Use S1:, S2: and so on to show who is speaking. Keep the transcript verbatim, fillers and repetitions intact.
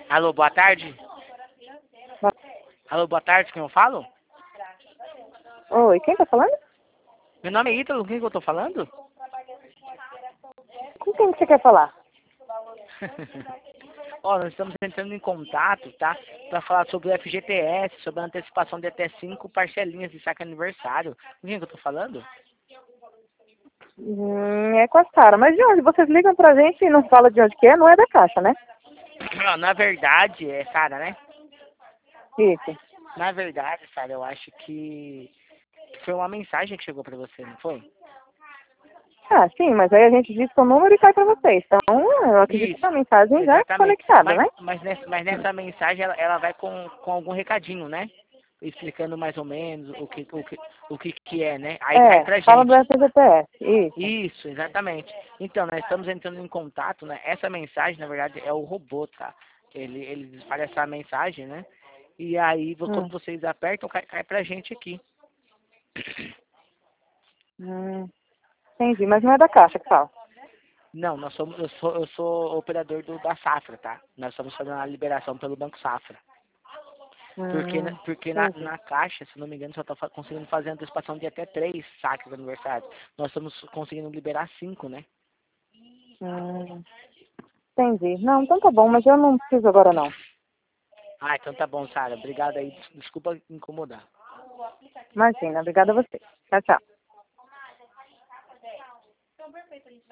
S1: Alô, boa tarde. Alô, boa tarde, quem eu falo?
S2: Oi, quem tá falando?
S1: Meu nome é Ítalo, com quem que eu tô falando?
S2: Com quem que você quer falar?
S1: Ó, nós estamos entrando em contato, tá? Pra falar sobre o F G T S, sobre a antecipação de até cinco parcelinhas de saque aniversário. Com quem que eu tô falando?
S2: Hum, é com a Sara. Mas de onde? Vocês ligam pra gente e não fala de onde que é? Não é da Caixa, né?
S1: Ó, na verdade, é, Sara, né?
S2: Isso.
S1: Na verdade, Sara, eu acho que foi uma mensagem que chegou pra você, não foi?
S2: Ah, sim, mas aí a gente diz o número e cai pra vocês. Então, eu acredito que
S1: Isso,
S2: a mensagem já é
S1: exatamente.
S2: conectada,
S1: Mas,
S2: né?
S1: mas, nessa, mas nessa mensagem ela, ela vai com, com algum recadinho, né? Explicando mais ou menos o que, o que, o que, que é, né? Aí cai
S2: É,
S1: pra
S2: fala do
S1: gente.
S2: F G T S. Isso.
S1: Isso, exatamente. Então, nós estamos entrando em contato, né? Essa mensagem, na verdade, é o robô, tá? Ele, ele dispara essa mensagem, né? E aí, vo- quando
S2: Hum,
S1: vocês apertam, cai, cai pra gente aqui.
S2: hum, entendi, mas não é da Caixa que fala.
S1: Não, nós somos, eu sou, eu sou operador do, da Safra, tá? Nós estamos fazendo a liberação pelo Banco Safra. Porque, na-
S2: Hum,
S1: porque na,
S2: entendi.
S1: na Caixa, se não me engano, só está conseguindo fazer antecipação de até três saques de aniversário. Nós estamos conseguindo liberar cinco, né?
S2: Hum, entendi. Não, então tá bom, mas eu não preciso agora não.
S1: Ah, então tá bom, Sara. Obrigado aí. Des- Desculpa incomodar.
S2: Imagina, obrigada a você. Tchau, tchau.